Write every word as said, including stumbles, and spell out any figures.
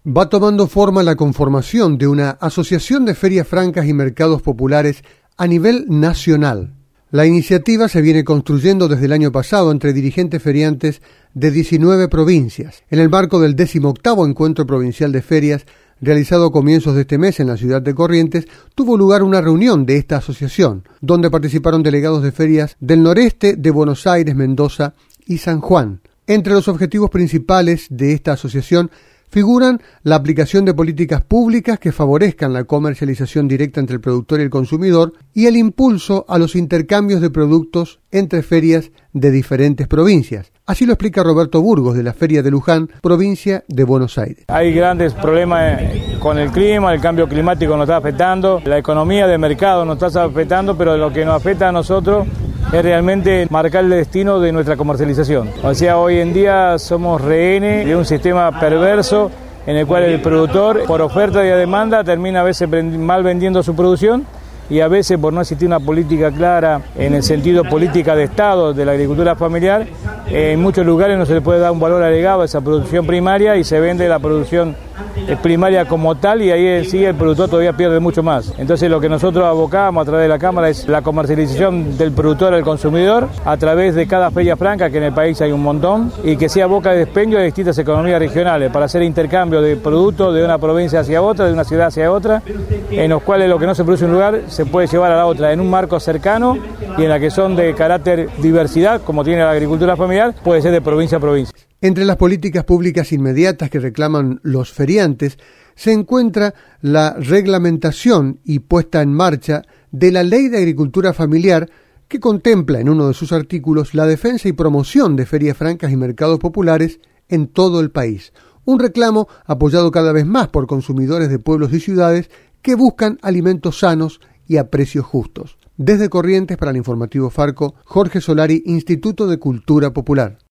Va tomando forma la conformación de una asociación de ferias francas y mercados populares a nivel nacional. La iniciativa se viene construyendo desde el año pasado entre dirigentes feriantes de diecinueve provincias. En el marco del decimoctavo Encuentro Provincial de Ferias, realizado a comienzos de este mes en la ciudad de Corrientes, tuvo lugar una reunión de esta asociación, donde participaron delegados de ferias del noreste de Buenos Aires, Mendoza y San Juan. Entre los objetivos principales de esta asociación figuran la aplicación de políticas públicas que favorezcan la comercialización directa entre el productor y el consumidor y el impulso a los intercambios de productos entre ferias de diferentes provincias. Así lo explica Roberto Burgos de la Feria de Luján, provincia de Buenos Aires. Hay grandes problemas con el clima, el cambio climático nos está afectando, la economía de mercado nos está afectando, pero lo que nos afecta a nosotros es realmente marcar el destino de nuestra comercialización. O sea, hoy en día somos rehenes de un sistema perverso en el cual el productor, por oferta y demanda, termina a veces mal vendiendo su producción y a veces por no existir una política clara en el sentido política de Estado de la agricultura familiar, en muchos lugares no se le puede dar un valor agregado a esa producción primaria y se vende la producción primaria como tal y ahí sí el productor todavía pierde mucho más. Entonces lo que nosotros abocamos a través de la Cámara es la comercialización del productor al consumidor a través de cada feria franca, que en el país hay un montón, y que sea boca de despeño de distintas economías regionales para hacer intercambio de productos de una provincia hacia otra, de una ciudad hacia otra, en los cuales lo que no se produce en un lugar se puede llevar a la otra en un marco cercano y en la que son de carácter diversidad, como tiene la agricultura familiar, puede ser de provincia a provincia. Entre las políticas públicas inmediatas que reclaman los feriantes se encuentra la reglamentación y puesta en marcha de la Ley de Agricultura Familiar, que contempla en uno de sus artículos la defensa y promoción de ferias francas y mercados populares en todo el país. Un reclamo apoyado cada vez más por consumidores de pueblos y ciudades que buscan alimentos sanos y a precios justos. Desde Corrientes, para el Informativo Farco, Jorge Solari, Instituto de Cultura Popular.